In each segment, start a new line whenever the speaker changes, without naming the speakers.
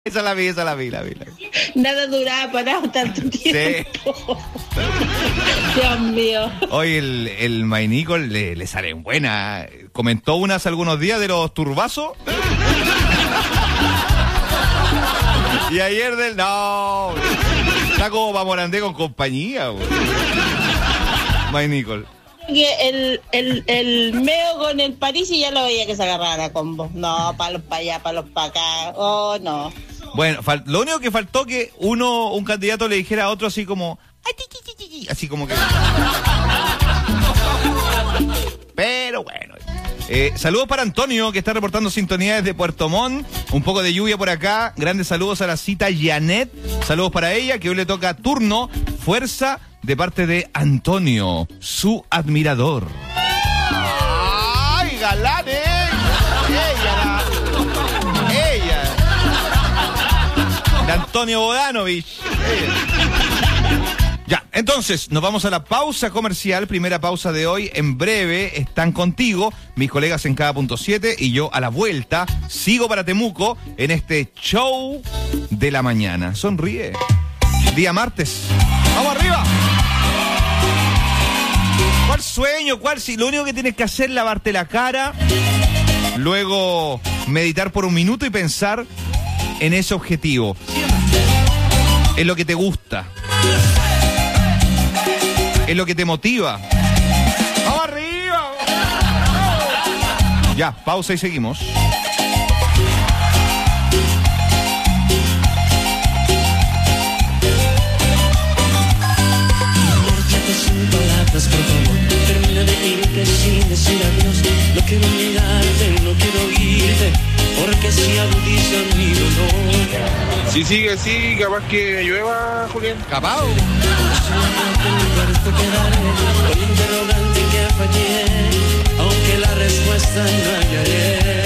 Esa la vi.
Nada duraba parado tanto tiempo. Sí. Dios mío.
Hoy el Mainico le sale buena. Comentó hace algunos días de los turbazos. Y ayer No. Está como pa' Morandé con compañía, güey. Mainico.
El meo con el París y ya lo veía que se agarraban a combo. No, palos para allá, palos para acá. Oh, no.
Bueno, lo único que faltó que un candidato le dijera a otro así como... Así como que... Pero bueno. Saludos para Antonio, que está reportando sintonía desde Puerto Montt. Un poco de lluvia por acá. Grandes saludos a la cita Janet. Saludos para ella, que hoy le toca turno. Fuerza de parte de Antonio, su admirador. ¡Ay, galanes! Ella. De Antonio Bodanovich. Ya, entonces, nos vamos a la pausa comercial, primera pausa de hoy. En breve están contigo mis colegas en cada punto 7 y yo a la vuelta sigo para Temuco en este show de la mañana. Sonríe. Día martes. ¡Vamos arriba! ¿Cuál sueño? Si lo único que tienes que hacer es lavarte la cara, luego meditar por un minuto y pensar en ese objetivo, en lo que te gusta, en lo que te motiva. ¡Vamos arriba! Ya, pausa y seguimos.
Sin palabras, por favor, termina de irte sin decir adiós. No quiero mirarte, no quiero oírte, porque si agudiza mi dolor.
Si sigue así, capaz que llueva, Julián.
Capaz.
Con interrogante que fallé, aunque la respuesta no hallaré.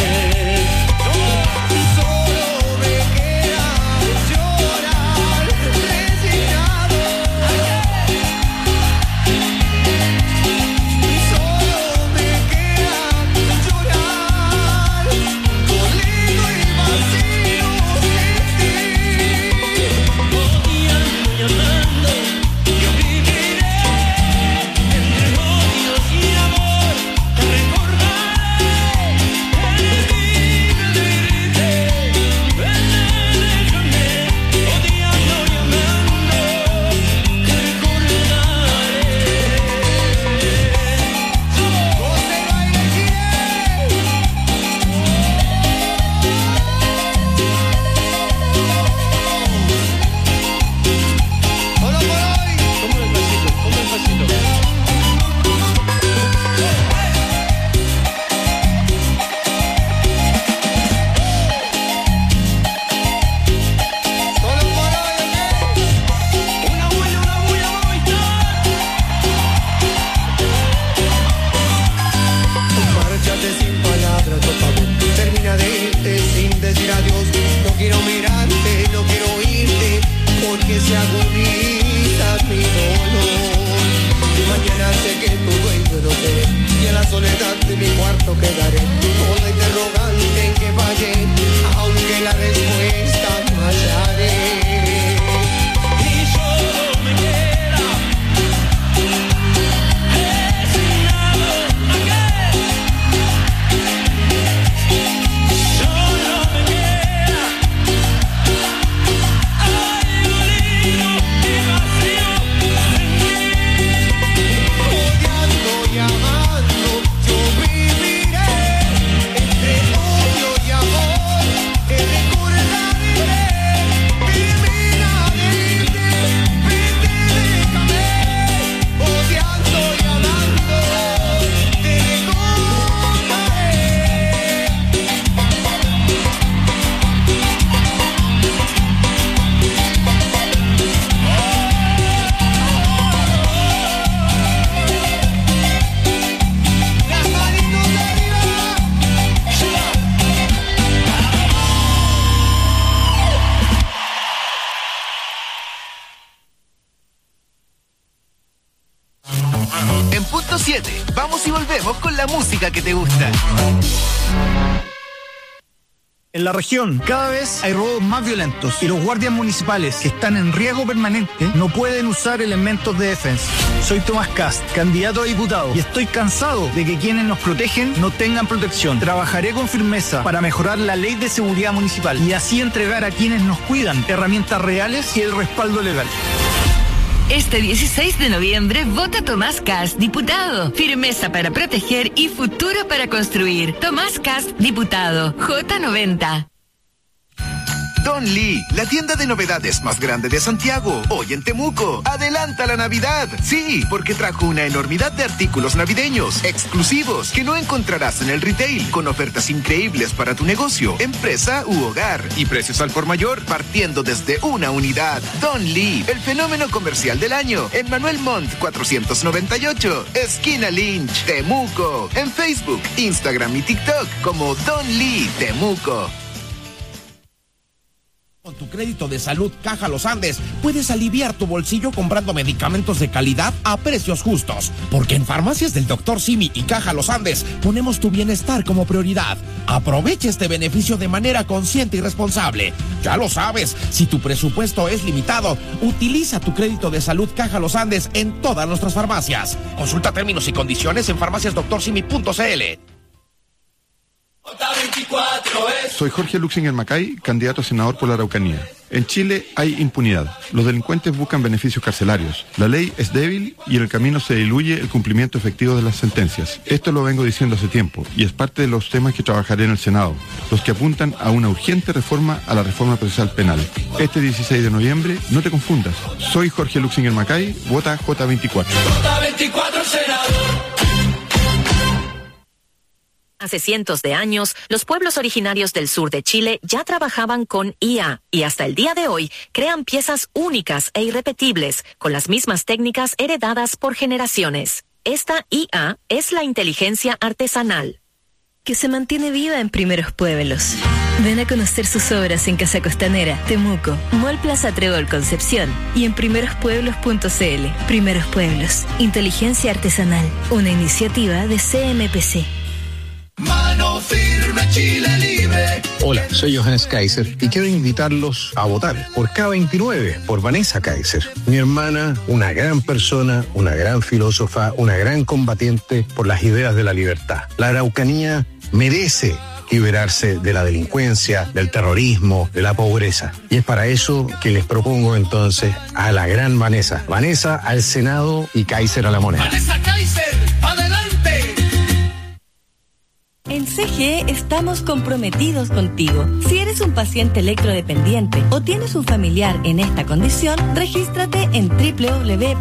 Vamos y volvemos con la música que te gusta. En la región, cada vez hay robos más violentos y los guardias municipales que están en riesgo permanente no pueden usar elementos de defensa. Soy Tomás Kast, candidato a diputado, y estoy cansado de que quienes nos protegen no tengan protección. Trabajaré con firmeza para mejorar la ley de seguridad municipal y así entregar a quienes nos cuidan herramientas reales y el respaldo legal.
Este 16 de noviembre vota Tomás Kast, diputado. Firmeza para proteger y futuro para construir. Tomás Kast, diputado. J90.
Don Lee, la tienda de novedades más grande de Santiago, hoy en Temuco. Adelanta la Navidad. Sí, porque trajo una enormidad de artículos navideños, exclusivos, que no encontrarás en el retail, con ofertas increíbles para tu negocio, empresa u hogar, y precios al por mayor, partiendo desde una unidad. Don Lee, el fenómeno comercial del año, en Manuel Montt 498, esquina Lynch, Temuco. En Facebook, Instagram y TikTok como Don Lee Temuco.
Con tu crédito de salud Caja Los Andes puedes aliviar tu bolsillo comprando medicamentos de calidad a precios justos. Porque en Farmacias del Dr. Simi y Caja Los Andes ponemos tu bienestar como prioridad. Aprovecha este beneficio de manera consciente y responsable. Ya lo sabes, si tu presupuesto es limitado, utiliza tu crédito de salud Caja Los Andes en todas nuestras farmacias. Consulta términos y condiciones en farmaciasdrsimi.cl.
Soy Jorge Luxinger Macay, candidato a senador por la Araucanía. En Chile hay impunidad. Los delincuentes buscan beneficios carcelarios. La ley es débil y en el camino se diluye el cumplimiento efectivo de las sentencias. Esto lo vengo diciendo hace tiempo y es parte de los temas que trabajaré en el Senado, los que apuntan a una urgente reforma a la reforma procesal penal. Este 16 de noviembre, no te confundas. Soy Jorge Luxinger Macay, vota J24.
J24 senador.
Hace cientos de años, los pueblos originarios del sur de Chile ya trabajaban con IA y hasta el día de hoy crean piezas únicas e irrepetibles con las mismas técnicas heredadas por generaciones. Esta IA es la inteligencia artesanal,
que se mantiene viva en Primeros Pueblos. Ven a conocer sus obras en Casa Costanera, Temuco, Mall Plaza Trébol Concepción y en primerospueblos.cl. Primeros Pueblos, inteligencia artesanal, una iniciativa de CMPC.
Mano firme, Chile libre.
Hola, soy Johannes Kaiser y quiero invitarlos a votar por K29, por Vanessa Kaiser. Mi hermana, una gran persona, una gran filósofa, una gran combatiente por las ideas de la libertad. La Araucanía merece liberarse de la delincuencia, del terrorismo, de la pobreza. Y es para eso que les propongo entonces a la gran Vanessa. Vanessa al Senado y Kaiser a la moneda.
Vanessa Kaiser, adelante.
En CGE estamos comprometidos contigo. Si eres un paciente electrodependiente o tienes un familiar en esta condición, regístrate en www.cge.cl.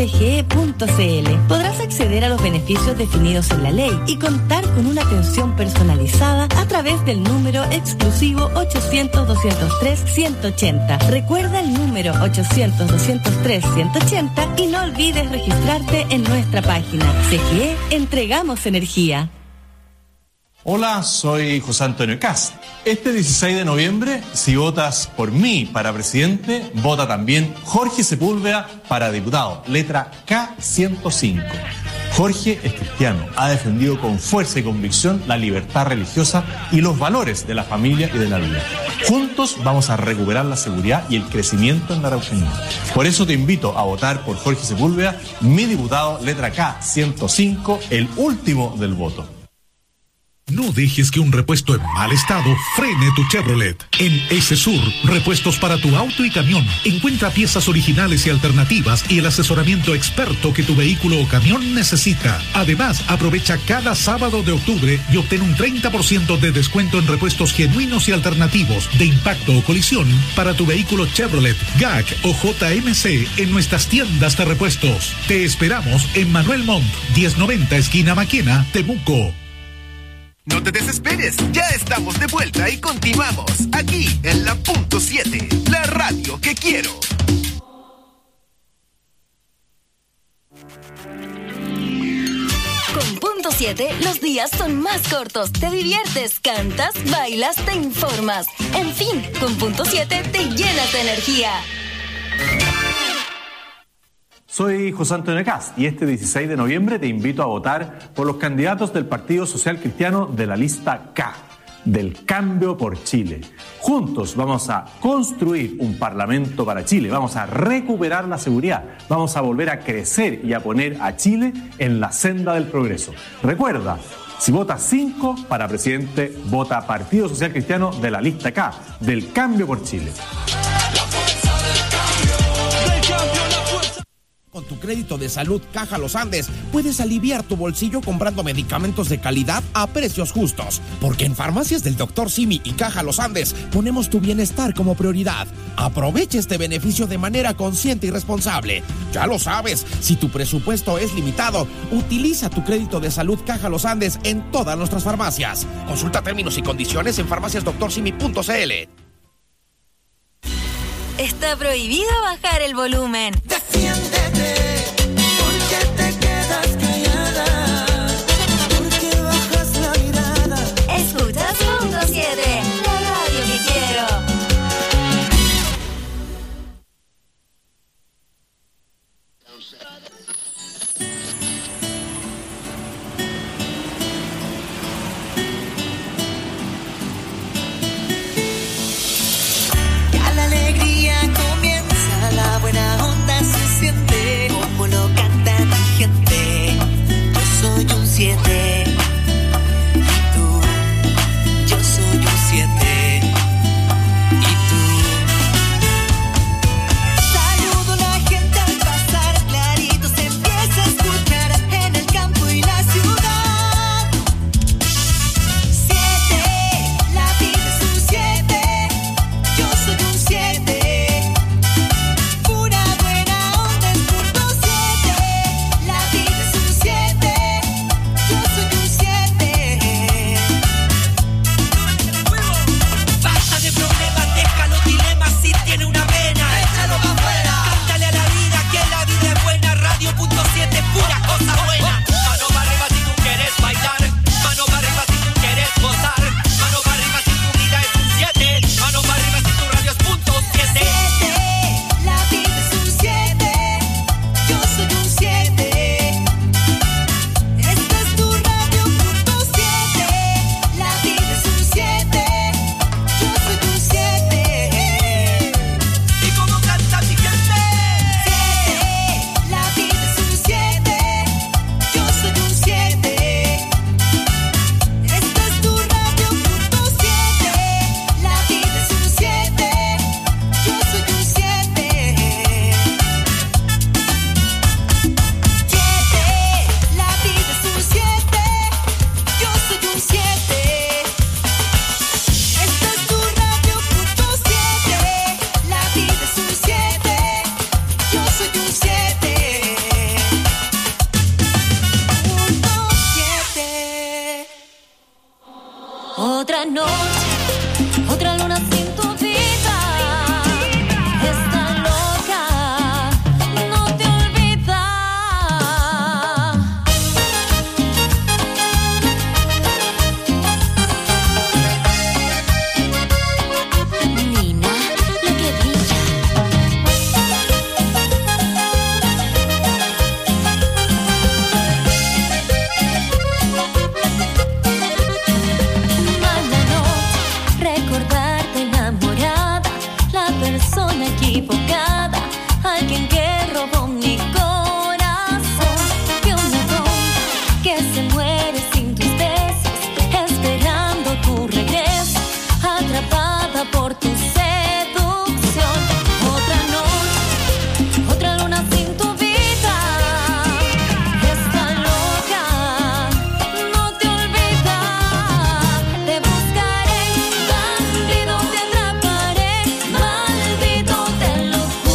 Podrás acceder a los beneficios definidos en la ley y contar con una atención personalizada a través del número exclusivo 800-203-180. Recuerda el número 800-203-180 y no olvides registrarte en nuestra página. CGE, entregamos energía.
Hola, soy José Antonio Kast. Este 16 de noviembre, si votas por mí para presidente, vota también Jorge Sepúlveda para diputado, letra K105. Jorge es cristiano, ha defendido con fuerza y convicción la libertad religiosa y los valores de la familia y de la vida. Juntos vamos a recuperar la seguridad y el crecimiento en la Araucanía. Por eso te invito a votar por Jorge Sepúlveda, mi diputado, letra K105, el último del voto.
No dejes que un repuesto en mal estado frene tu Chevrolet. En S-Sur, repuestos para tu auto y camión. Encuentra piezas originales y alternativas y el asesoramiento experto que tu vehículo o camión necesita. Además, aprovecha cada sábado de octubre y obtén un 30% de descuento en repuestos genuinos y alternativos de impacto o colisión para tu vehículo Chevrolet, GAC o JMC en nuestras tiendas de repuestos. Te esperamos en Manuel Montt, 1090 esquina Maquena, Temuco.
No te desesperes, ya estamos de vuelta y continuamos aquí en la Punto 7, la radio que quiero.
Con Punto 7, los días son más cortos. Te diviertes, cantas, bailas, te informas. En fin, con Punto 7 te llenas de energía.
Soy José Antonio Kast y este 16 de noviembre te invito a votar por los candidatos del Partido Social Cristiano de la lista K. del Cambio por Chile. Juntos vamos a construir un Parlamento para Chile, vamos a recuperar la seguridad, vamos a volver a crecer y a poner a Chile en la senda del progreso. Recuerda, si votas 5 para presidente, vota Partido Social Cristiano de la lista K, del Cambio por Chile.
Con tu crédito de salud Caja Los Andes puedes aliviar tu bolsillo comprando medicamentos de calidad a precios justos. Porque en Farmacias del Dr. Simi y Caja Los Andes ponemos tu bienestar como prioridad. Aprovecha este beneficio de manera consciente y responsable. Ya lo sabes, si tu presupuesto es limitado, utiliza tu crédito de salud Caja Los Andes en todas nuestras farmacias. Consulta términos y condiciones en farmaciasdoctorsimi.cl.
Está prohibido bajar el volumen.
Defiéndete, porque te quedas callada, porque bajas la mirada.
Escuchas Punto 7, la radio que quiero.
Ya la alegría comienza, la buena onda se siente, como lo canta mi gente. Yo soy un 7 y tú, yo soy un 7 y tú. Saludo a la gente al pasar, clarito se empieza a escuchar en el campo y la ciudad. 7, la vida es un 7. Yo soy un 7, pura buena onda es punto 7. La vida es un 7, yo soy un 7. Basta de problemas, deja los dilemas, si tiene una vena, échalo pa' afuera. Cántale a la vida que la vida es buena, radio punto 7, pura cosa buena. Mano para arriba si tú quieres bailar, mano para arriba si tú quieres gozar, mano para arriba si tu vida es un 7, mano para arriba si tu radio es punto 7. La vida es un 7, yo soy un 7. Esta es tu radio punto 7. La vida es un 7, yo soy un 7. ¿Y cómo canta mi gente? 7, la vida es un 7, yo soy un 7. Esta es tu radio punto 7. La vida es un 7, yo soy un 7. 7, la vida es un 7, yo soy un 7. Esta es tu radio punto 7. La vida es un 7, yo soy un 7. Punto 7.
Otra noche, otra luna sin tu vida. Está loca, no te olvida. Nina, la que brilla. Mala noche, recordarte enamorada, la persona equivocada, alguien que robó mi corazón. Que una tonta que se muere sin tus besos, esperando tu regreso, atrapada por tu seducción. Otra noche, otra luna sin tu vida. Está loca, no te olvida. Te buscaré, bandido te atraparé, maldito te lo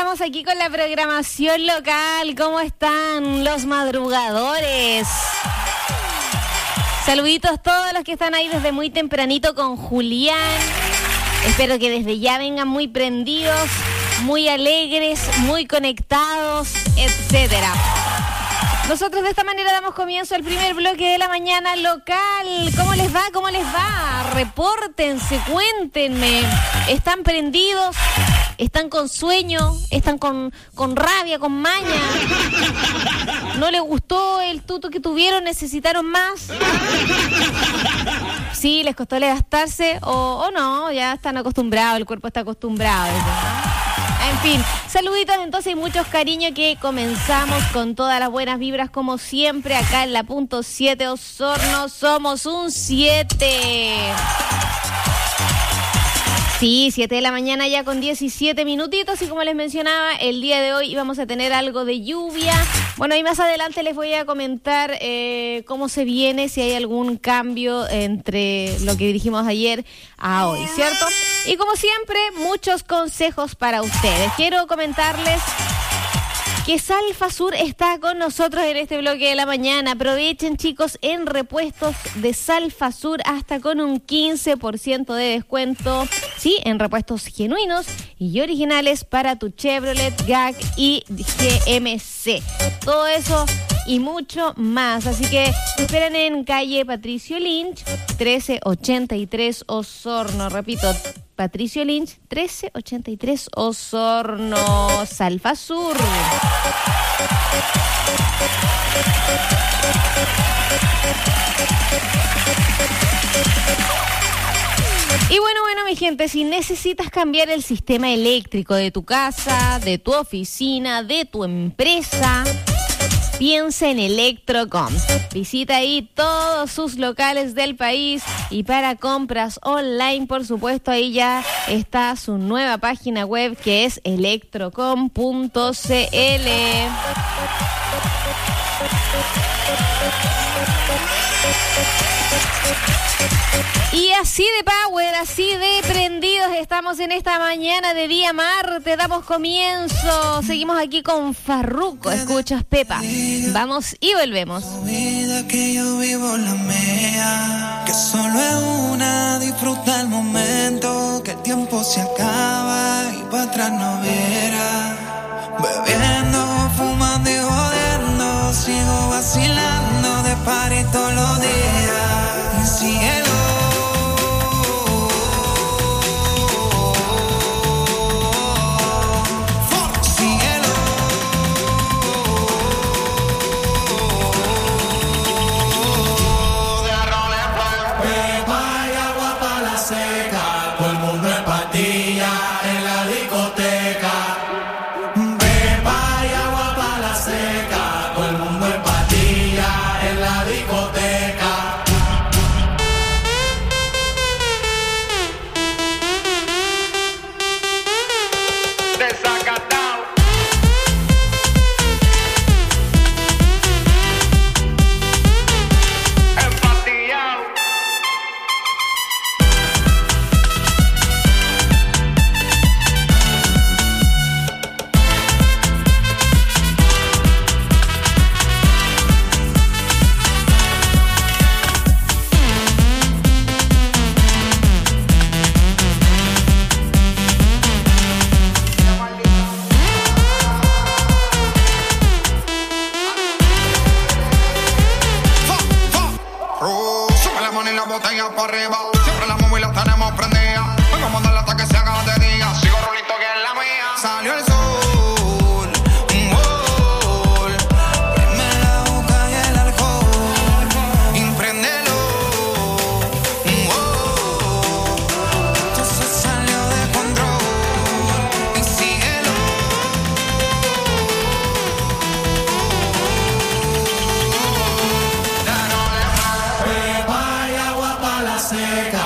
estamos aquí con la programación local. ¿Cómo están los madrugadores? Saluditos a todos los que están ahí desde muy tempranito con Julián. Espero que desde ya vengan muy prendidos, muy alegres, muy conectados, etcétera. Nosotros de esta manera damos comienzo al primer bloque de la mañana local. ¿Cómo les va? ¿Cómo les va? Repórtense, cuéntenme. ¿Están prendidos? ¿Están con sueño? ¿Están con rabia, con maña? ¿No les gustó el tuto que tuvieron? ¿Necesitaron más? ¿Sí? ¿Les costó levantarse? ¿O no? Ya están acostumbrados, el cuerpo está acostumbrado. En fin, saluditos entonces y muchos cariños, que comenzamos con todas las buenas vibras como siempre acá en la punto 7 Osorno. Somos un 7. Sí, 7 de la mañana ya con 17 minutitos y como les mencionaba, el día de hoy íbamos a tener algo de lluvia. Bueno, y más adelante les voy a comentar cómo se viene, si hay algún cambio entre lo que dijimos ayer a hoy, ¿cierto? Y como siempre, muchos consejos para ustedes. Quiero comentarles que Salfasur está con nosotros en este bloque de la mañana. Aprovechen, chicos, en repuestos de Salfasur hasta con un 15% de descuento. Sí, en repuestos genuinos y originales para tu Chevrolet, GAC y GMC. Todo eso y mucho más. Así que te esperan en calle Patricio Lynch, 1383 Osorno. Repito, Patricio Lynch, 1383 Osorno. Salfasur. Y bueno, mi gente, si necesitas cambiar el sistema eléctrico de tu casa, de tu oficina, de tu empresa, piensa en Electrocom. Visita ahí todos sus locales del país y para compras online, por supuesto, ahí ya está su nueva página web que es electrocom.cl. Y así de power, así de prendidos estamos en esta mañana de día martes. Damos comienzo. Seguimos aquí con Farruko. Escuchas Pepa. Vamos y volvemos.
Vida que yo vivo la mía, que solo es una, disfruta el momento, que el tiempo se acaba y para atrás no verá. Bebiendo, fumando y jodiendo, sigo vacilando de party todos los días. Y cielo.
Seca.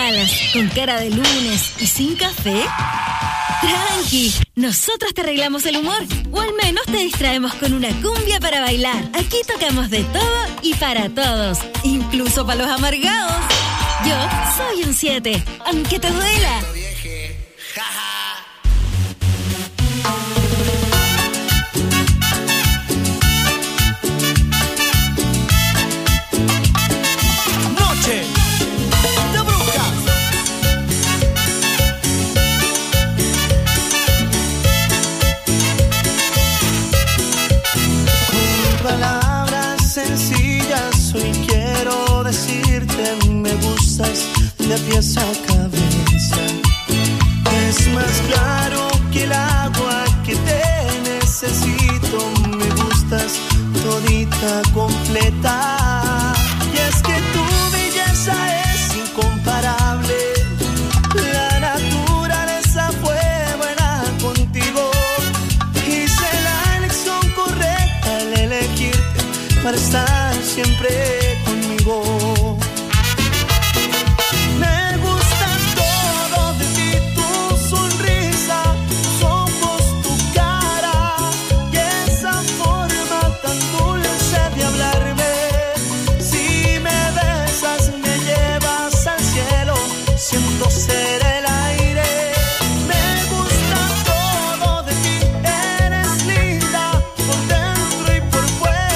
malas, con cara de lunes y sin café? Tranqui, nosotros te arreglamos el humor, o al menos te distraemos con una cumbia para bailar. Aquí tocamos de todo y para todos, incluso para los amargados. Yo soy un 7, aunque te duela.
Sencillas, hoy quiero decirte, me gustas de pies a cabeza. Es más claro que el agua que te necesito, me gustas todita completa. Y es que tu belleza es incomparable, la naturaleza fue buena contigo. Hice la elección correcta al elegirte para estar siempre conmigo. Me gusta todo de ti, tu sonrisa, tus ojos, tu cara y esa forma tan dulce de hablarme. Si me besas me llevas al cielo, siento ser el aire. Me gusta todo de ti, eres linda por dentro y por fuera.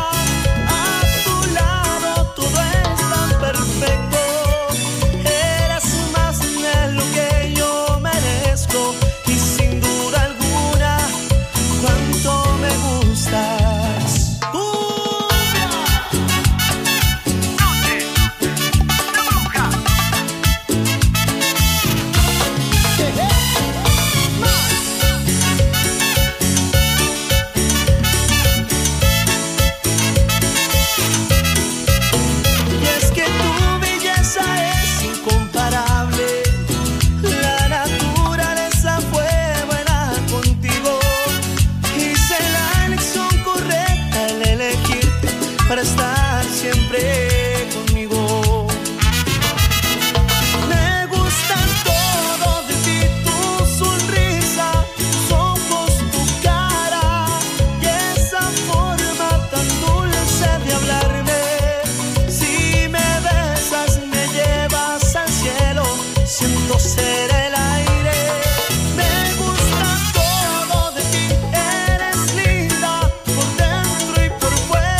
Para estar siempre conmigo. Me gusta todo de ti, tu sonrisa, tus ojos, tu cara y esa forma tan dulce de hablarme. Si me besas me llevas al cielo, siento ser el aire. Me gusta todo de ti, eres linda por dentro y por fuera.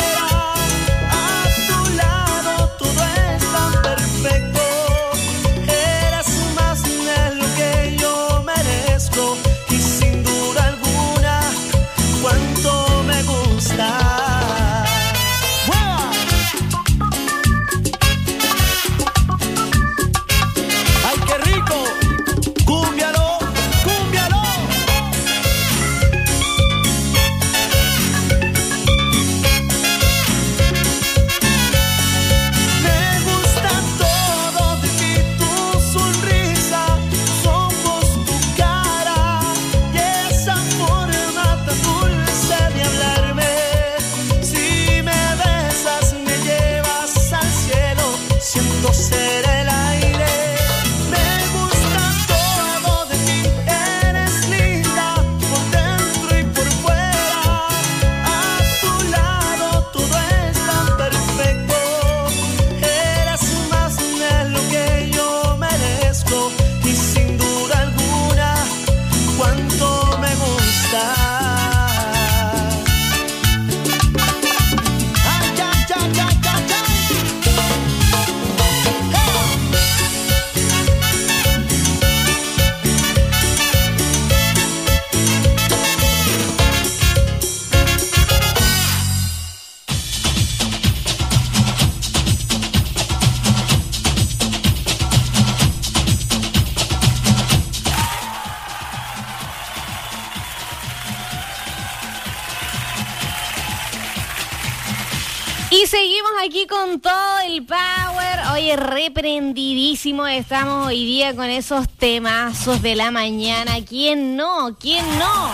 Y seguimos aquí con todo el power. Oye, reprendidísimo estamos hoy día con esos temazos de la mañana. ¿Quién no? ¿Quién no?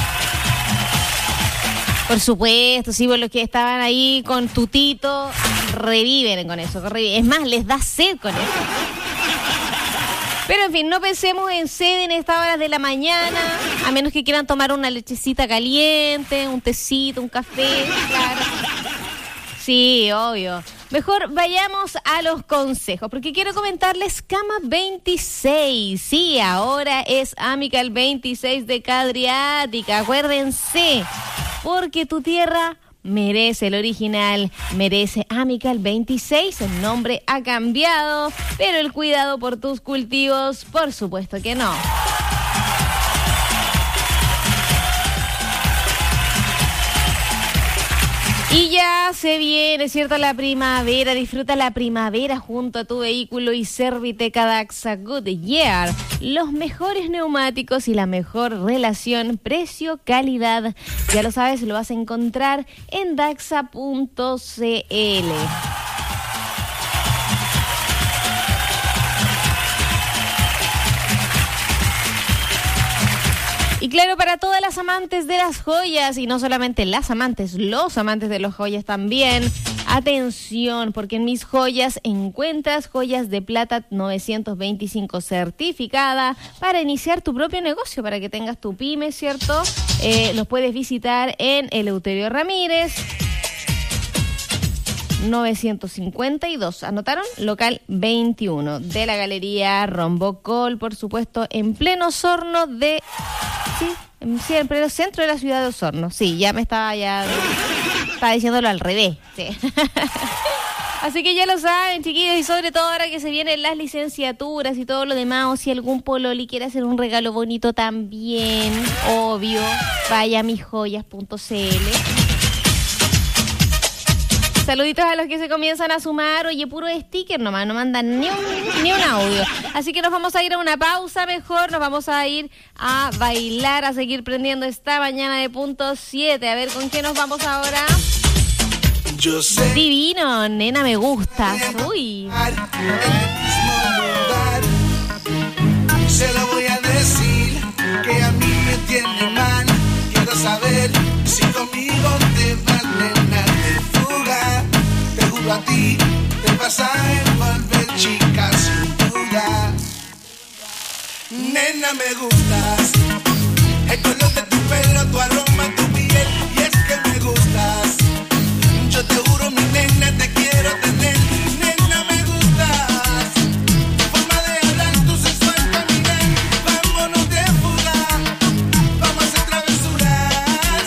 Por supuesto, sí, por los que estaban ahí con Tutito, reviven con eso. Es más, les da sed con eso. Pero en fin, no pensemos en sed en estas horas de la mañana, a menos que quieran tomar una lechecita caliente, un tecito, un café, claro. Sí, obvio. Mejor vayamos a los consejos, porque quiero comentarles Cama 26. Sí, ahora es Amical 26 de Cadriática, acuérdense, porque tu tierra merece el original, merece Amical 26, el nombre ha cambiado, pero el cuidado por tus cultivos, por supuesto que no. Y ya se viene, ¿cierto? La primavera. Disfruta la primavera junto a tu vehículo y Servitec Daxa Goodyear. Los mejores neumáticos y la mejor relación precio-calidad. Ya lo sabes, lo vas a encontrar en daxa.cl. Y claro, para todas las amantes de las joyas, y no solamente las amantes, los amantes de las joyas también, atención, porque en Mis Joyas encuentras joyas de plata 925 certificada para iniciar tu propio negocio, para que tengas tu pyme, ¿cierto? Los puedes visitar en Eleuterio Ramírez 952, ¿anotaron? Local 21 de la Galería Rombocol, por supuesto, en pleno Osorno de... Sí, en pleno centro de la ciudad de Osorno. Sí, estaba diciéndolo al revés. Sí. Así que ya lo saben, chiquillos, y sobre todo ahora que se vienen las licenciaturas y todo lo demás, o si algún pololi quiere hacer un regalo bonito también, obvio, vaya a misjoyas.cl. Saluditos a los que se comienzan a sumar. Oye, puro sticker nomás, no mandan ni un audio. Así que nos vamos a ir a una pausa mejor. Nos vamos a ir a bailar, a seguir prendiendo esta mañana de punto 7. A ver, ¿con qué nos vamos ahora?
Yo sé.
Divino, nena, me gustas. Uy.
Se lo voy a decir, que a mí me tiene mal. Quiero saber si conmigo te vas, nena, de fuga. Te juro a ti, te vas a envolver, chica, sin duda. Nena, me gustas. El color de tu pelo, tu aroma, tu piel. Y es que me gustas. Yo te juro, mi nena, te quiero tener. Nena, me gustas. Tu forma de hablar, tu sensual caminar. Vámonos de fuga. Vamos a hacer travesuras.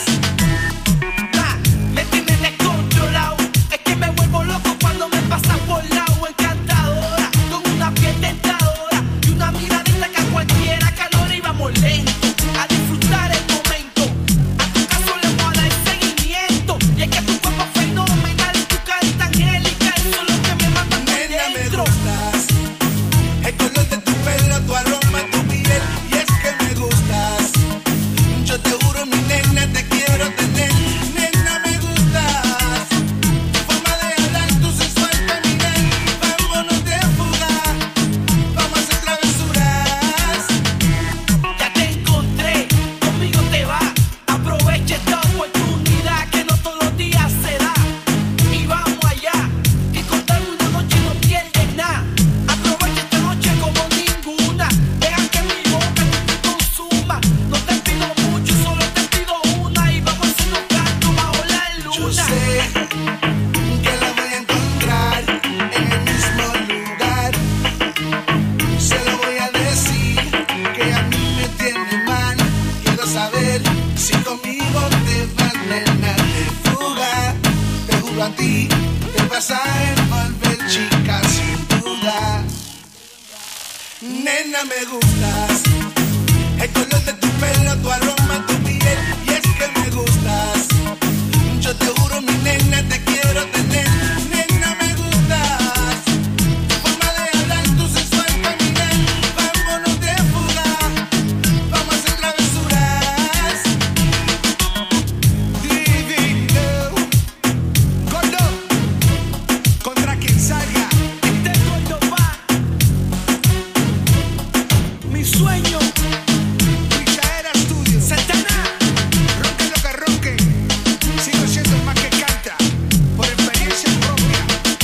Me tienes descontrolado. Es que me vuelvo loco cuando me pasas por lado. Encantadora, con una piel tentadora y una miradita que a cualquiera calor y vamos lento. A disfrutar el momento. A tu caso le voy a dar seguimiento. Y es que tu cuerpo fenomenal y tu carita angélica, eso es lo que me mata por dentro. El color de tu pelo, tu aroma, tu piel. Y es que me gustas. Yo te juro, mi nena, te quiero tener. Nena, me gustas. Tu forma de hablar, tu sensual caminar. Vámonos de fuga. Vamos a hacer travesuras. Ya te encontré, conmigo te va. Aprovecha esta oportunidad que no todos los días se da. Y vamos allá, que contarme una noche no pierdes nada. Aprovecha esta noche como ninguna. Deja que mi boca te consuma. No te pido mucho, solo te pido una. Y vamos a hacernos canto bajo la luna. Yo sé que la voy a encontrar en el mismo lugar. Se lo voy a decir, que a mí me tiene mal. Quiero saber si conmigo te vas, nena, de fuga. Te juro a ti, te vas a envolver, chica, sin duda. Nena, me gustas. El color de tu pelo, tu aroma, tu piel. Y es que me gustas. Yo te juro, mi nena, te quiero tener. Nena, me gustas. Tu forma de hablar, tu sensual caminar. Vámonos de fuga. Vamos a hacer travesuras. Divino. Gordo. Contra quien salga. Este gordo va. Mi sueño. Micaela Studio. Santana. Ronque lo que ronque. Sigo siendo el más que canta. Por experiencia propia.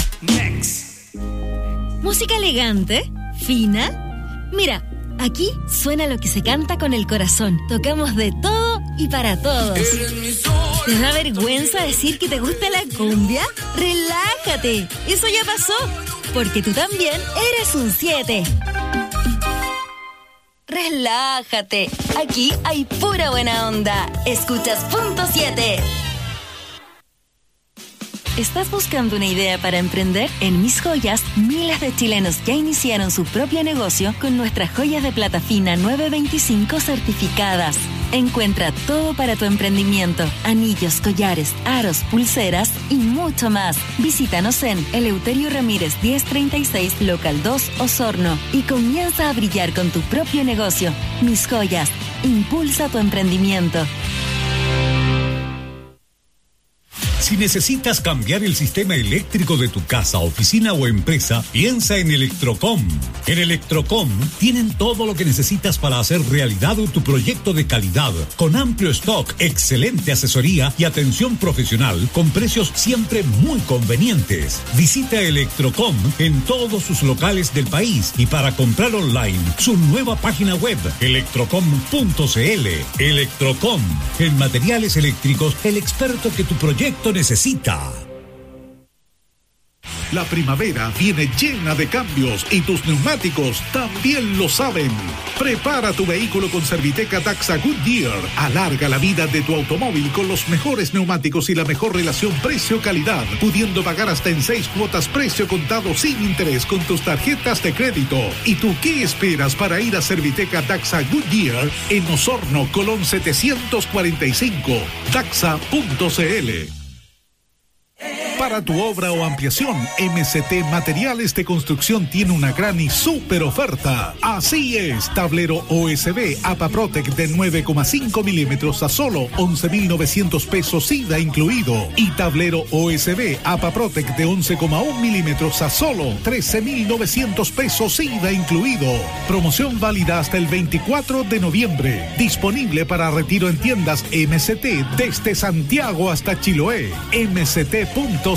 ¿Elegante? ¿Fina? Mira, aquí suena lo que se canta con el corazón. Tocamos de todo y para todos. ¿Te da vergüenza decir que te gusta la cumbia? ¡Relájate! Eso ya pasó, porque tú también eres un 7. Relájate. Aquí hay pura buena onda. Escuchas Punto 7. ¿Estás buscando una idea para emprender? En Mis Joyas, miles de chilenos ya iniciaron su propio negocio con nuestras joyas de plata fina 925 certificadas. Encuentra todo para tu emprendimiento: anillos, collares, aros, pulseras y mucho más. Visítanos en Eleuterio Ramírez 1036, Local 2, Osorno, y comienza a brillar con tu propio negocio. Mis Joyas, impulsa tu emprendimiento.
Si necesitas cambiar el sistema eléctrico de tu casa, oficina o empresa, piensa en Electrocom. En Electrocom tienen todo lo que necesitas para hacer realidad tu proyecto de calidad, con amplio stock, excelente asesoría y atención profesional, con precios siempre muy convenientes. Visita Electrocom en todos sus locales del país y para comprar online, su nueva página web, electrocom.cl. Electrocom, en materiales eléctricos, el experto que tu proyecto necesita. La primavera viene llena de cambios y tus neumáticos también lo saben. Prepara tu vehículo con Serviteca Daxa Goodyear. Alarga la vida de tu automóvil con los mejores neumáticos y la mejor relación precio-calidad, pudiendo pagar hasta en 6 cuotas precio contado sin interés con tus tarjetas de crédito. ¿Y tú qué esperas para ir a Serviteca Daxa Goodyear en Osorno, Colón 745? Daxa.cl. Para tu obra o ampliación, MCT Materiales de Construcción tiene una gran y súper oferta. Así es, tablero OSB APAPROTEC de 9,5 milímetros a solo 11.900 pesos IVA incluido. Y tablero OSB APAPROTEC de 11,1 milímetros a solo 13.900 pesos IVA incluido. Promoción válida hasta el 24 de noviembre. Disponible para retiro en tiendas MCT desde Santiago hasta Chiloé. MCT.cl.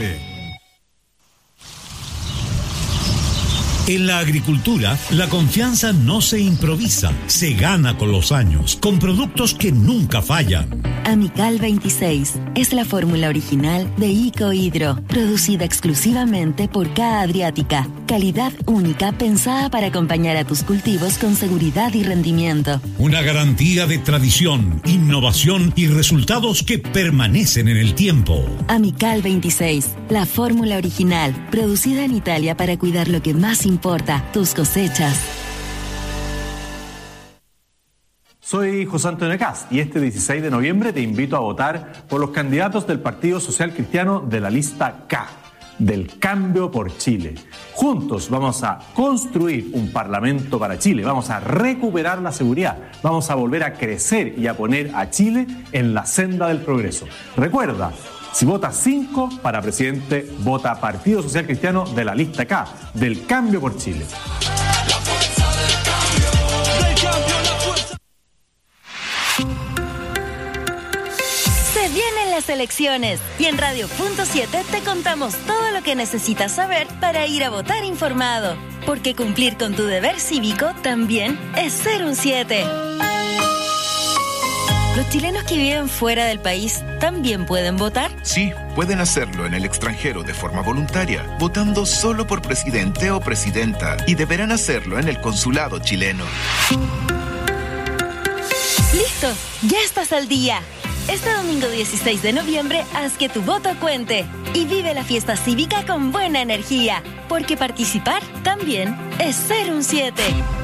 En la agricultura, la confianza no se improvisa, se gana con los años, con productos que nunca fallan.
Amical 26 es la fórmula original de Icohidro, producida exclusivamente por K Adriática. Calidad única pensada para acompañar a tus cultivos con seguridad y rendimiento.
Una garantía de tradición, innovación y resultados que permanecen en el tiempo.
Amical 26, la fórmula original, producida en Italia para cuidar lo que más importa, tus cosechas.
Soy José Antonio Cast y este 16 de noviembre te invito a votar por los candidatos del Partido Social Cristiano de la lista K, del Cambio por Chile. Juntos vamos a construir un parlamento para Chile, vamos a recuperar la seguridad, vamos a volver a crecer y a poner a Chile en la senda del progreso. Recuerda, si votas 5 para presidente, vota Partido Social Cristiano de la lista K, del Cambio por Chile.
Vienen las elecciones y en Radio.7 te contamos todo lo que necesitas saber para ir a votar informado, porque cumplir con tu deber cívico también es ser un 7. ¿Los chilenos que viven fuera del país también pueden votar?
Sí, pueden hacerlo en el extranjero de forma voluntaria, votando solo por presidente o presidenta, y deberán hacerlo en el consulado chileno.
¡Listo! ¡Ya estás al día! Este domingo 16 de noviembre, haz que tu voto cuente y vive la fiesta cívica con buena energía, porque participar también es ser un 7.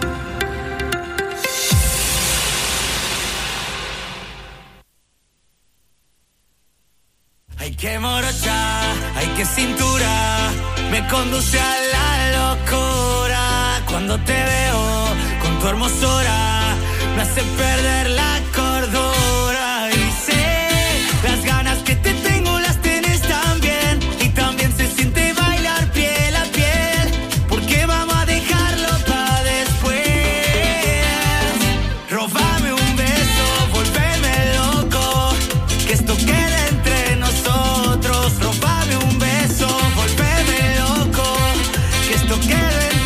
Hay que morochar, hay que cintura, me conduce a la locura. Cuando te veo con tu hermosura, me hace perder la cordura. Las ganas que te tengo las tienes también, y también se siente bailar piel a piel, porque vamos a dejarlo para después. Róbame un beso, volveme loco, que esto quede entre nosotros. Róbame un beso, volveme loco, que esto quede entre nosotros.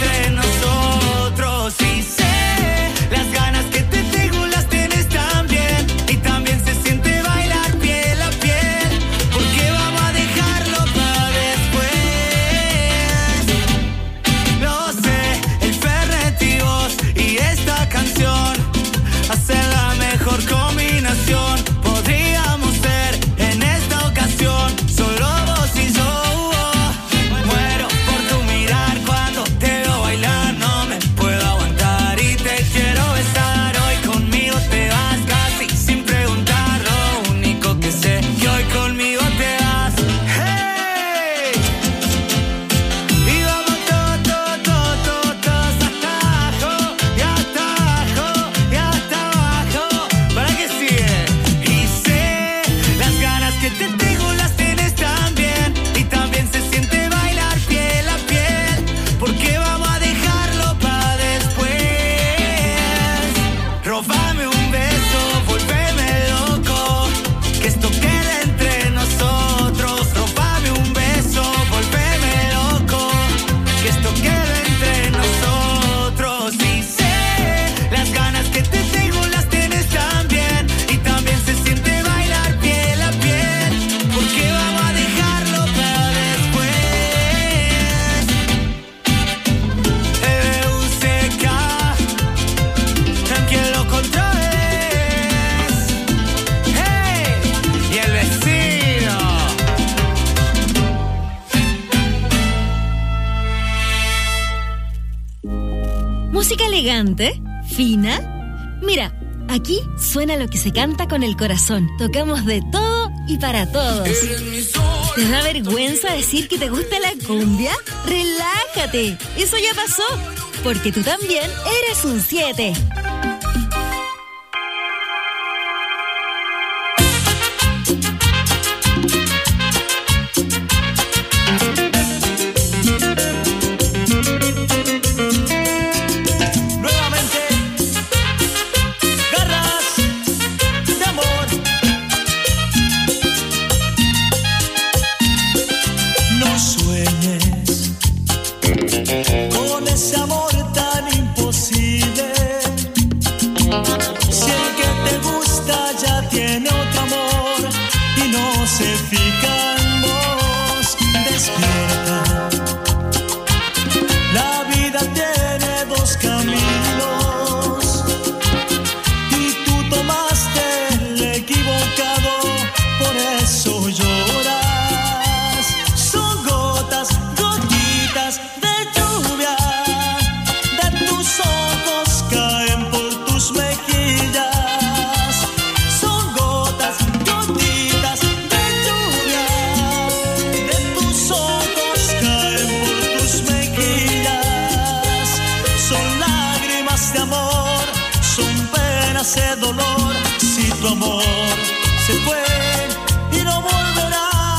¿Elegante? ¿Fina? Mira, aquí suena lo que se canta con el corazón. Tocamos de todo y para todos. ¿Te da vergüenza decir que te gusta la cumbia? ¡Relájate! Eso ya pasó, porque tú también eres un 7.
Con ese amor tan imposible, si el que te gusta ya tiene otro amor y no se fija en vos, despierta. La vida tiene dos caminos y tú tomaste el equivocado, por eso lloras. Son gotas, gotitas de lluvia, de tus ojos caen por tus mejillas. Son gotas, gotitas de lluvia, de tus ojos caen por tus mejillas. Son lágrimas de amor, son penas de dolor. Si tu amor se fue y no volverá.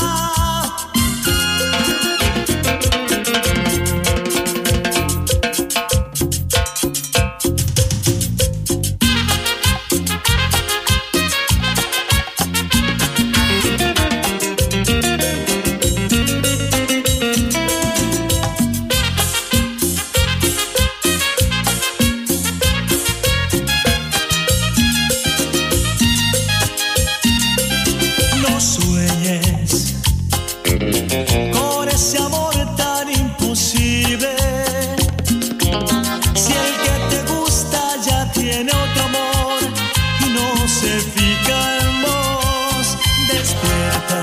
No sueñes con ese amor tan imposible. Si el que te gusta ya tiene otro amor y no se fija en vos, despierta.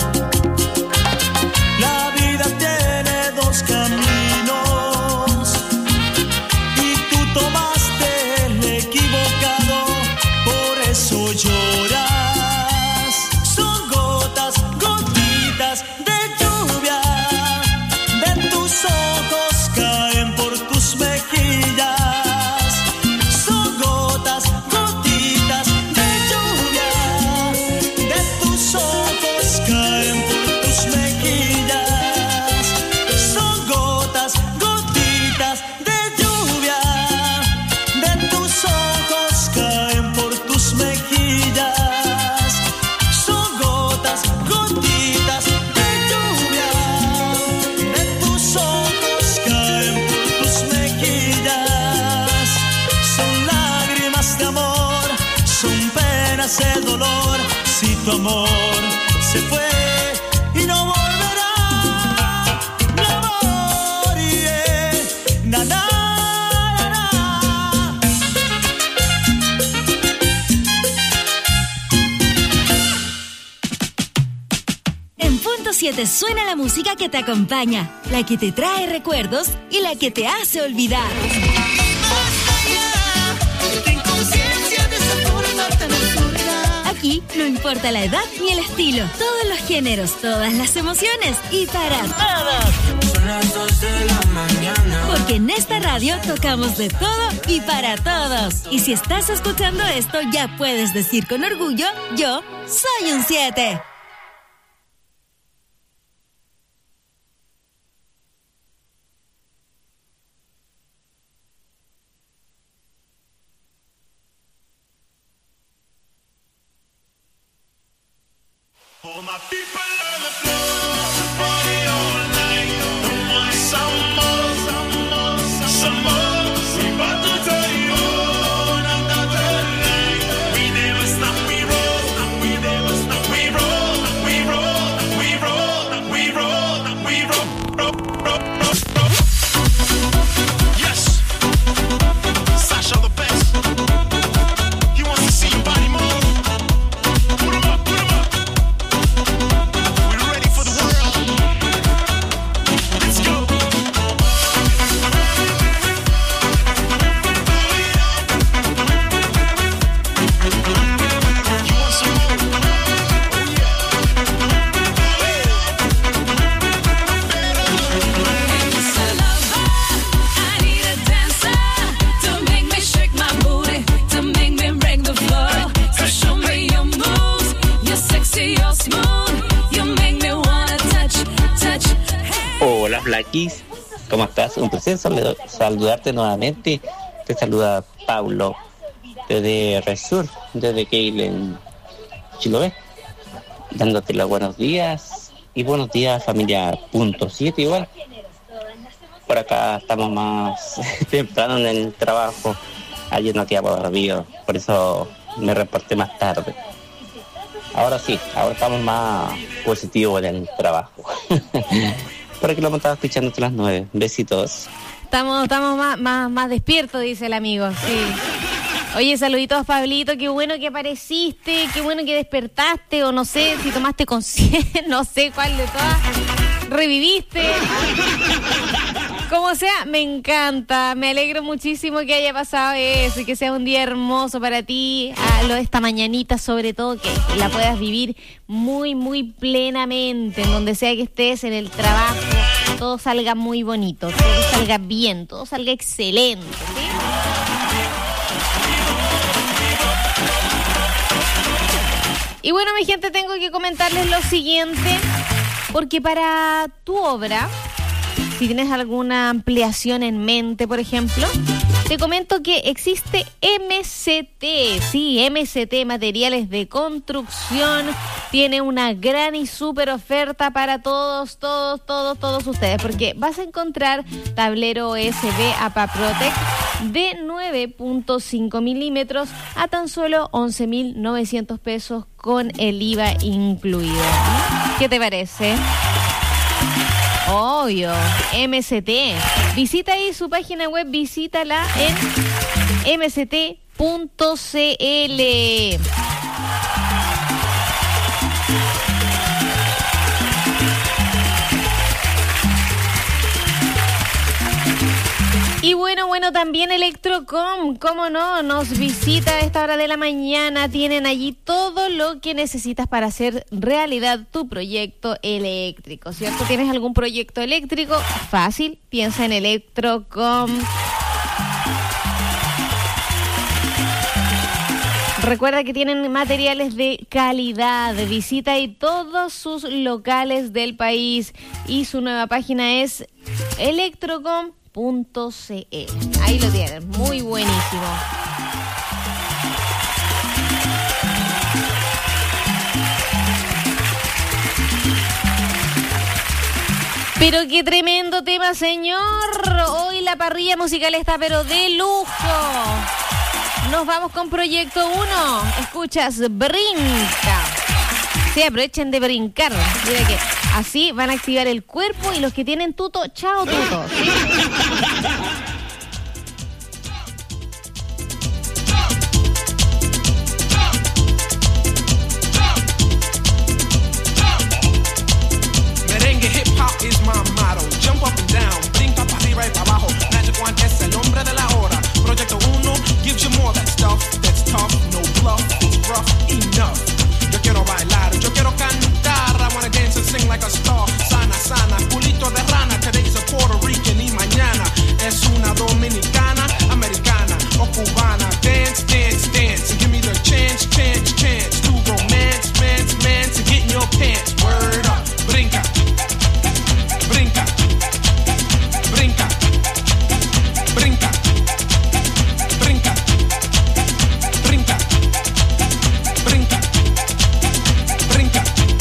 La vida tiene dos caminos y tú tomaste el equivocado, por eso lloras. Son gotas, gotitas de lluvia, de tus ojos caen por tus mejillas. Son gotas, gotitas de lluvia, de tus ojos caen por tus mejillas. Son gotas, gotitas de lluvia, de tus ojos caen por tus mejillas. Son gotas, gotitas de lluvia, de tus ojos caen por tus mejillas. Son lágrimas de amor, son penas de dolor. Si tu amor se fue y no volverá, mi amor, yeah. Na, na, na, na.
En punto 7 suena la música que te acompaña, la que te trae recuerdos y la que te hace olvidar. Aquí no importa la edad ni el estilo, todos los géneros, todas las emociones y para todos. Porque en esta radio tocamos de todo y para todos. Y si estás escuchando esto, ya puedes decir con orgullo, yo soy un 7.
All my people on the floor, party all night. Don't want some more, some more, some more. We about to turn you on another night. We never stop, we roll, we never stop, we roll, we roll, we roll, we roll, we roll, roll, roll, roll, roll. Yes, Sasha the best. He wants to see your body move. Put 'em up, put 'em up.
Flaquis, ¿cómo estás? Un placer saludarte nuevamente. Te saluda Paulo desde Resur, desde Keil en Chiloé, dándote los buenos días y buenos días familia punto 7 igual. Por acá estamos más temprano en el trabajo. Ayer no quedaba dormido, por eso me reporté más tarde. Ahora sí, ahora estamos más positivos en el trabajo. Por aquí lo hemos estado escuchando hasta las 9. Besitos.
Estamos más despiertos, dice el amigo, sí. Oye, saluditos, Pablito, qué bueno que apareciste, qué bueno que despertaste, o no sé si tomaste conciencia, no sé cuál de todas, reviviste. Como sea, me encanta, me alegro muchísimo que haya pasado eso y que sea un día hermoso para ti, esta mañanita sobre todo, que la puedas vivir muy, muy plenamente, en donde sea que estés, en el trabajo, todo salga muy bonito, todo salga bien, todo salga excelente, ¿sí? Y bueno, mi gente, tengo que comentarles lo siguiente, porque para tu obra, si tienes alguna ampliación en mente, por ejemplo, te comento que existe MCT, sí, MCT, Materiales de Construcción, tiene una gran y súper oferta para todos ustedes, porque vas a encontrar tablero OSB APA Protect de 9.5 milímetros a tan solo 11.900 pesos con el IVA incluido. ¿Qué te parece? Obvio, MCT. Visita ahí su página web, visítala en mct.cl. Y bueno, también Electrocom, cómo no, nos visita a esta hora de la mañana. Tienen allí todo lo que necesitas para hacer realidad tu proyecto eléctrico, ¿cierto? ¿Tienes algún proyecto eléctrico? Fácil, piensa en Electrocom. Recuerda que tienen materiales de calidad. Visita ahí todos sus locales del país y su nueva página es Electrocom.cl. Ahí lo tienen, muy buenísimo. Pero qué tremendo tema, señor. Hoy la parrilla musical está pero de lujo. Nos vamos con Proyecto 1. Escuchas Brinca. Sí, aprovechen de brincar. Mira que así van a activar el cuerpo, y los que tienen tuto, chao tuto. ¿Sí?
Merengue hip hop is my motto. Jump up and down, brinca para arriba y para abajo. Magic One es el hombre de la hora. Proyecto 1 gives you more that stuff that's tough, no bluff, it's rough enough. Yo quiero bailar, yo quiero cantar. I wanna dance and sing like a star. Sana, sana, culito de rana. Today's a Puerto Rican y mañana es una dominicana, americana o cubana. Dance, dance, dance and give me the chance, chance, chance to romance, mance, mance and get in your pants. Word up, brinca, brinca, brinca, brinca, brinca, brinca, brinca, brinca.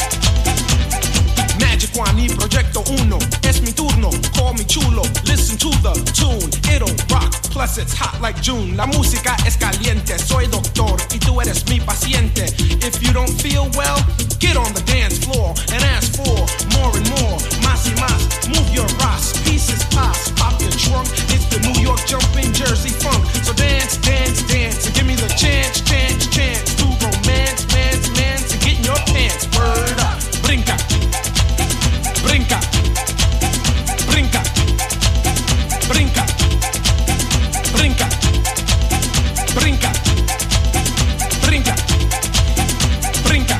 Magic One y Proyecto 1, es mi turno, call me chulo. Listen to the tune, it'll rock, plus it's hot like June. La música es caliente, soy doctor y tú eres mi paciente. If you don't feel well, get on the dance floor and ask for more and more, más y más. Move your ass, pieces pass, pop your trunk. It's the New York jumping Jersey funk. So dance, dance, dance, and give me the chance, chance, chance to romance, mance, mance, and get in your pants. Word up, brinca, brinca, brinca, brinca, brinca, brinca, brinca, brinca.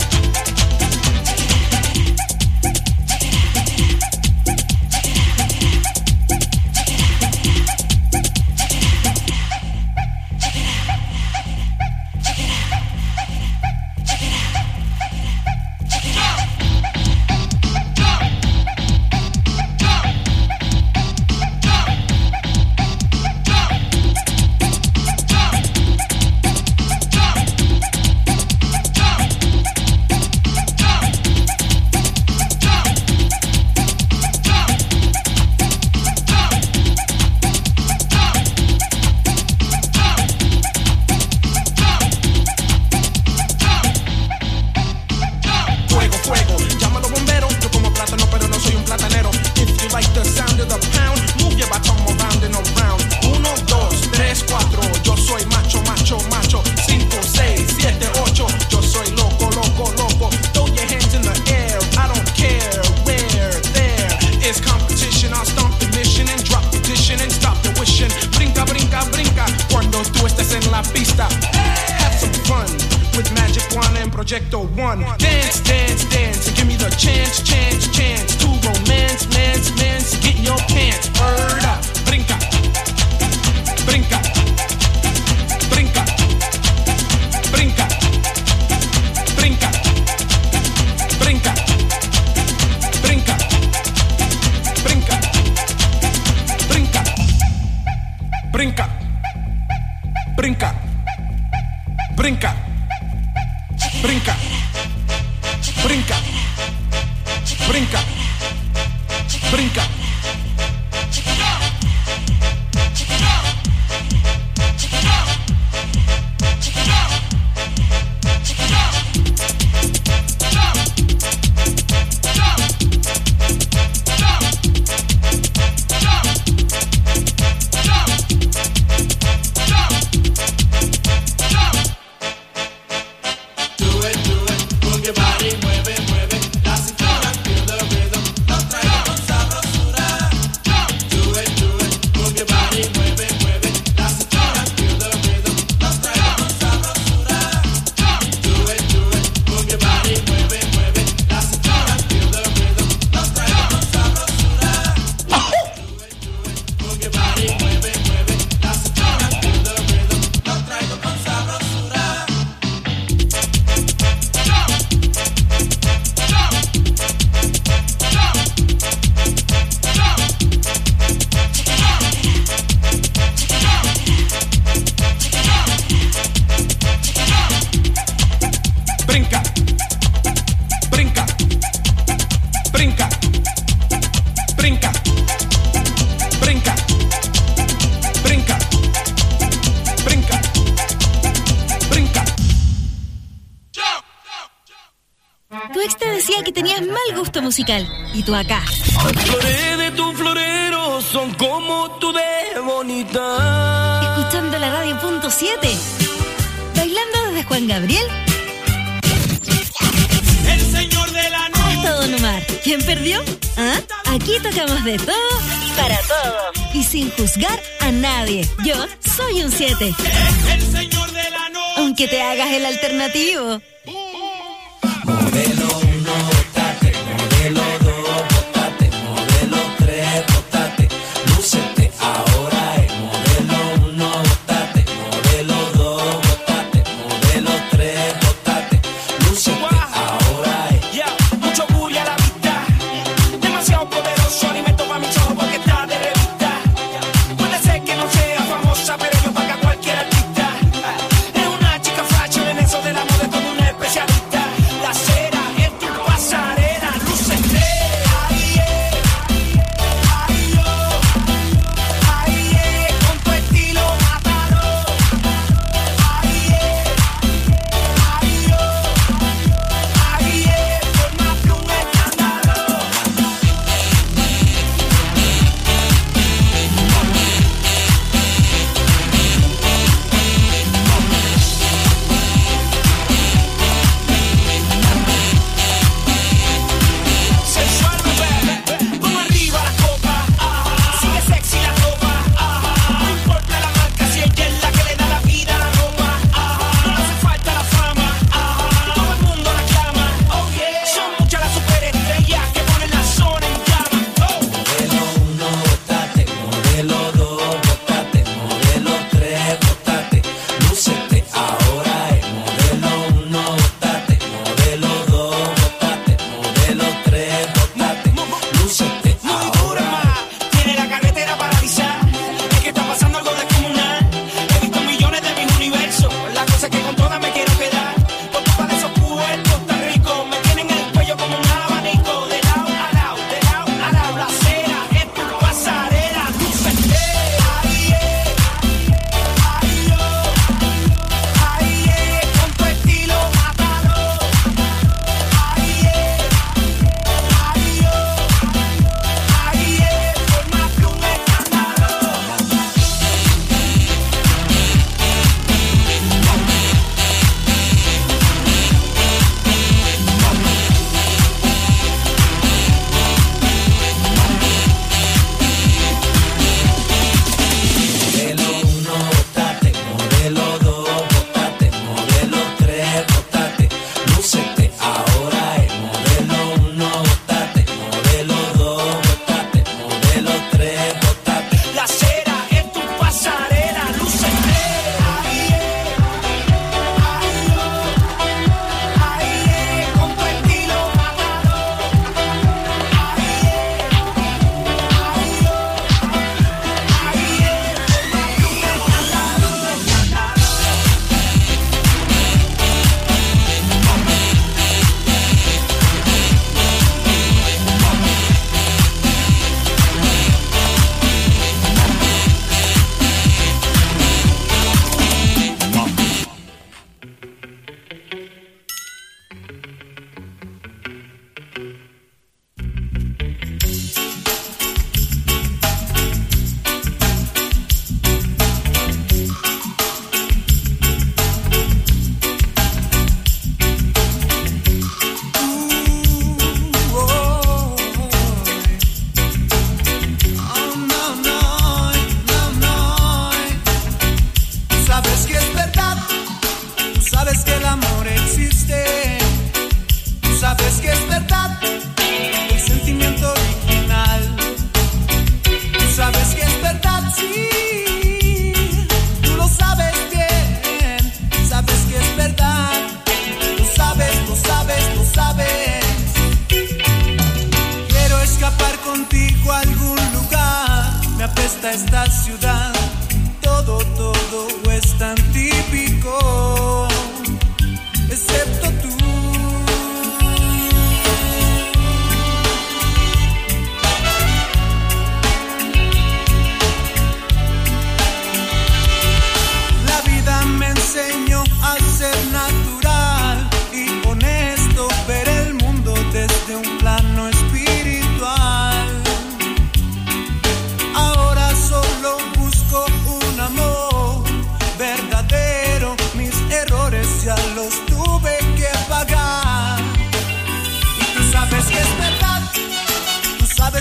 Have some fun with Magic Wand and Projecto One. Dance, dance, dance, and give me the chance, chance, chance to romance, mance, mance, get in your pants. Word up, brinca, brinca, brinca, brinca, brinca, brinca, brinca, brinca, brinca, brinca, brinca, brinca, brinca, brinca, brinca, brinca.
Musical. Y tú acá.
Flores de tu florero son como tú de bonita.
Escuchando la radio .7. Bailando desde Juan Gabriel.
El señor de la noche.
Hasta Don Omar. ¿Quién perdió? ¿Ah? Aquí tocamos de todo para todo. Y sin juzgar a nadie. Yo soy un 7.
El señor de la noche.
Aunque te hagas el alternativo.
Modelo 1, bótate. Modelo 2, bótate. Modelo 3, bótate. Lúcete ahora es modelo 1, bótate. Modelo 2, bótate. Modelo 3, bótate. Lúcete ahora es. Mucho bully a la vista. Demasiado poderoso alimento para mis ojos porque está de revista. Puede ser que no sea famosa, pero yo paga cualquier artista. Es una chica fashion en eso de la moda, es todo una especialista. La cera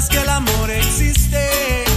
sabes que el amor existe.